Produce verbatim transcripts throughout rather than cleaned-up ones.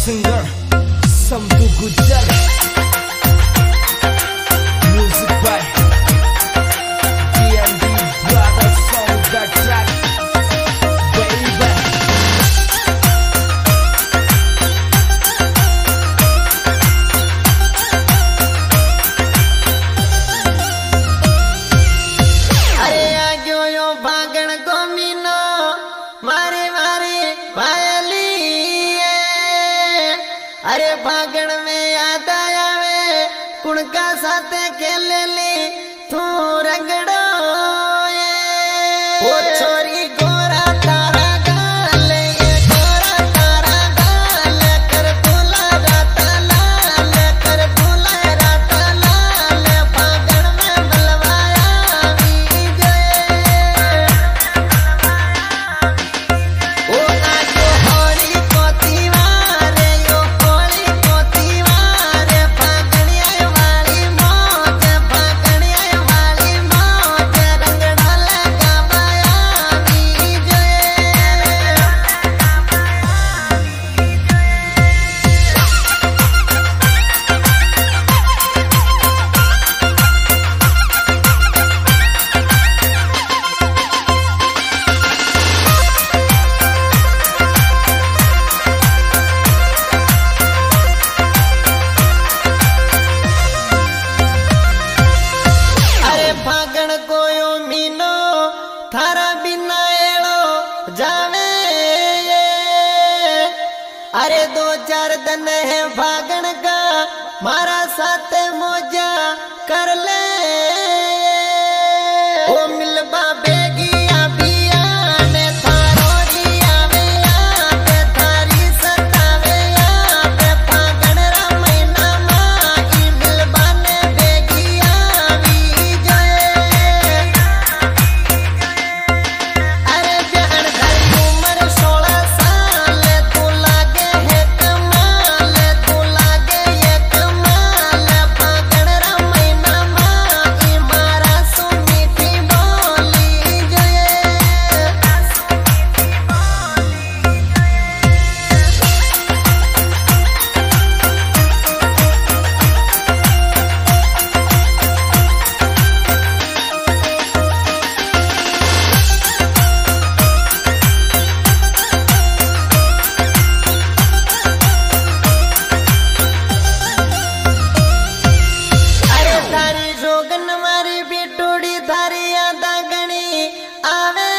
singer Samtu Gujar. Music by D and D Brothers on the track, baby. अरे आग्यो यो भागण को मीनो मारे मारे पायली। अरे भागण में याद आवे कुणका साथे खेले ली तू रंगड़ो ये। ओ छोरी गोरा तारा गाल ये गोरा तारा गाल कर फूला राता लाल कर फूला राता लाल भागण में बलवाया भी गए। ओ आजो होली कोती वारे यो होली कोती वारे भागणिया वाली मौज भागणिया वाली मौज रंगड़ा लगा माया भी गए। अरे भागण कोयो मीनो थारा बिना एड़ो जावे। अरे दो चार दिन है भागण का मारा साथ मौजा कर ले। ओ मिलबा बेगिया बिया ने थारो जिया बिया पे थारी सतावे पे भागण रा महीना माई मिलबा ने बेगिया भी गए। अरे ब्याहन थारी उम्र सोलह साल तू लागे है कमाल तू लागे ये कमाल भागण रा महीना माई मारा सुनी थी बोली गए। अरे थारी जोगन मारी बिटोड़ी थारी यादा गणी आवे।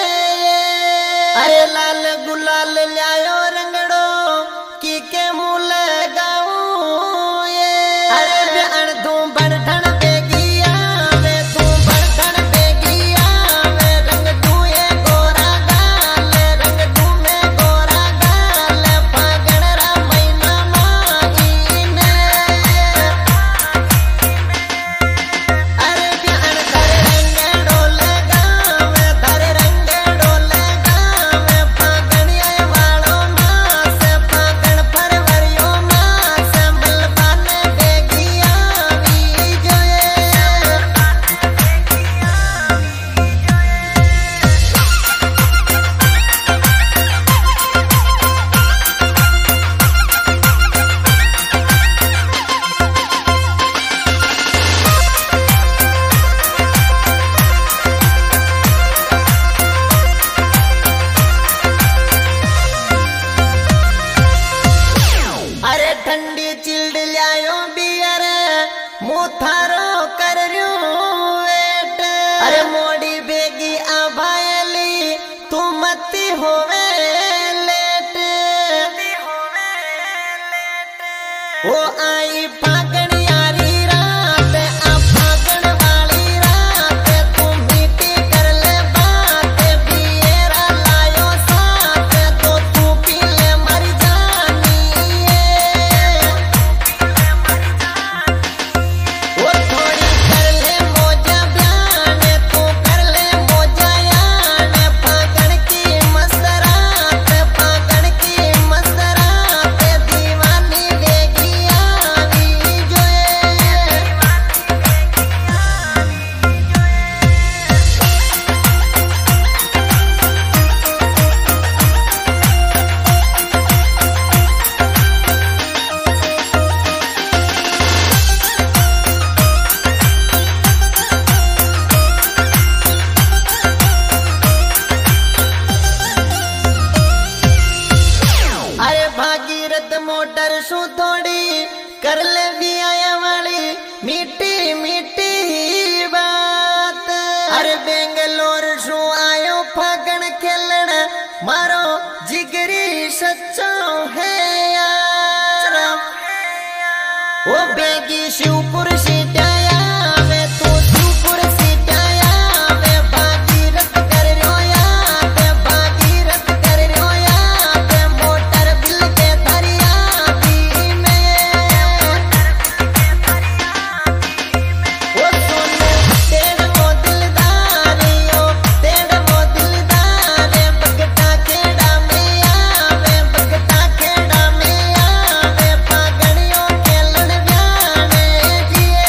अरे लाल गुलाल ल्यायो रंगड़ो की के मूल गाऊं ये। अरे ब्याहन तू बढ़न बेगिया वे तू बढ़न बेगिया वे रंग तू ये गोरा गाल रंग तू में गोरा गाल भागण रा महीना माई ने। अरे ब्याहन थारे रंग डोले गावे थारे रंग डोले गावे भागणिया वालो मास भागण फरवरियो मास बलबा ने बेगिया भी गए। अरे ठंडी चिल्ड ल्यायो बियर मुँह थारो कर वेट। अरे मोड़ी बेगी आभायली तू मती होवे लेट। वो आई फागण यारी रात आ फागण वाली रात तू मीठी कर ले बात बियरा लायो साथ तो तू पी ले मर जानी है। वो थोड़ी कर ले मौजा बयान तू कर ले मौजा यान फागण की मस्त रात फागण की मस्त रात दीवानी बेगिया भी भागीरथ मोटर शू थोड़ी कर ले भी आया वाली मीठी मीठी बात। अरे बेंगलोर शू आयो फागण खेलन मारो जिगरी सच्चो है यार। ओ बेगी शिवपुर सीटाया वे तू शिवपुर सीटाया वे भागीरथ कर रोया वे भागीरथ कर रोया वे मोटर बिल के दरिया दी में। ओ सोने तेरे वो दिलदारियो तेरे वो दिलदारे बगटा खेड़ा में आवे बगटा खेड़ा में आवे फागणियों खेलन ब्याने जिए।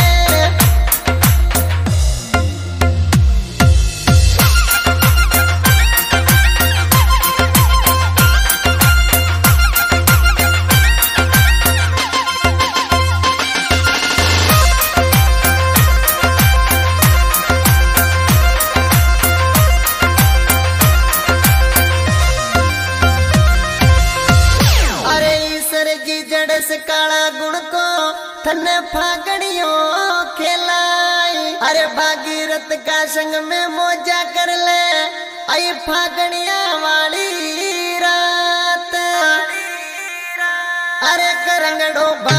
अरे ईश्वर जी जड़ से काला गुण को थने फागड़ियों खेलाई। अरे भागीरथ का संग में मौजा कर ले आई फागड़िया वाली रात। अरे करंगड़ो